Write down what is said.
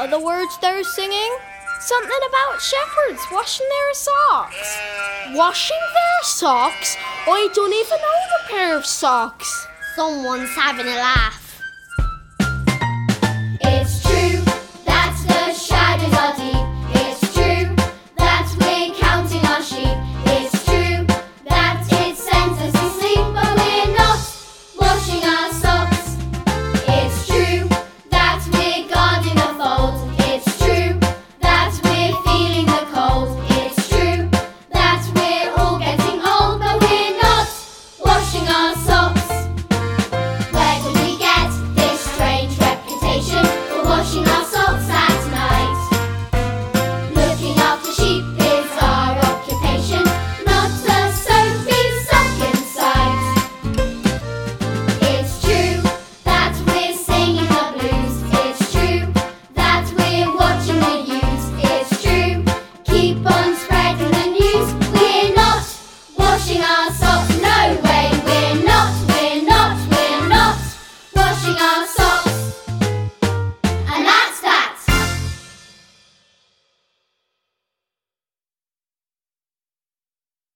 What are the words they're singing? Something about shepherds washing their socks. Washing their socks? I don't even own a pair of socks. Someone's having a laugh.